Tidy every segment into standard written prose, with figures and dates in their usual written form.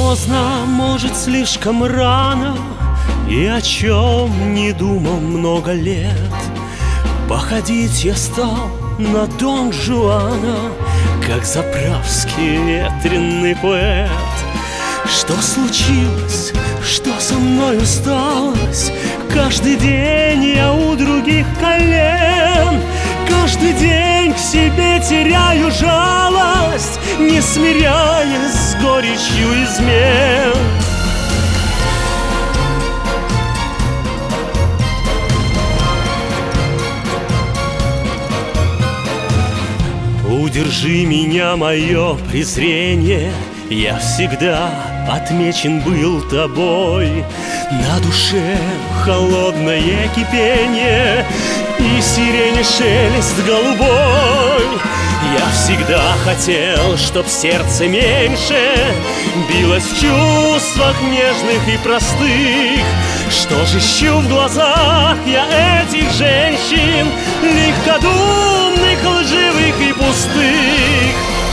поздно, может, слишком рано, и о чем не думал много лет. Походить я стал на Дон Жуана, как заправский ветреный поэт. Что случилось, что со мной сталось? Каждый день я у других колен, каждый день к себе теряю жалость, не смиряясь с горечью измен. Удержи меня, мое презрение, я всегда отмечен был тобой. На душе холодное кипение и сирени шелест голубой. Я всегда хотел, чтоб сердце меньше билось в чувствах нежных и простых. Что же ищу в глазах я этих женщин, легкодумных, лживых и пустых?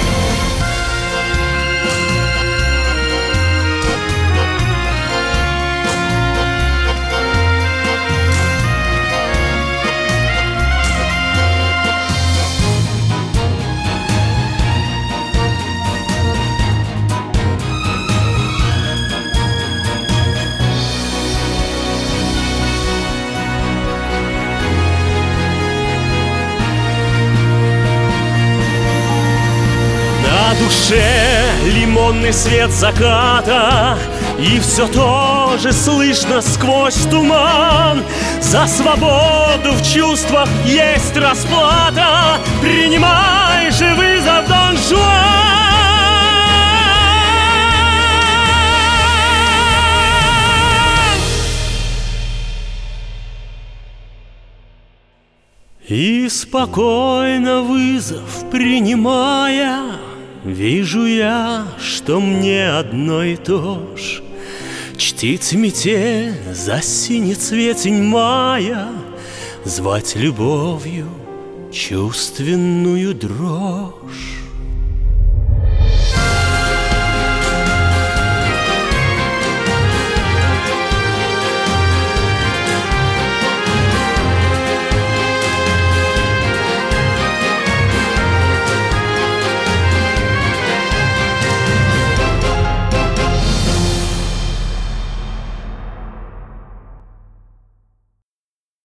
На душе лимонный свет заката, и все то же слышно сквозь туман. За свободу в чувствах есть расплата, принимай же вызов, Дон Жуан. И спокойно вызов принимая, вижу я, что мне одно и то ж чтить метель за синецветень мая, звать любовью чувственную дрожь.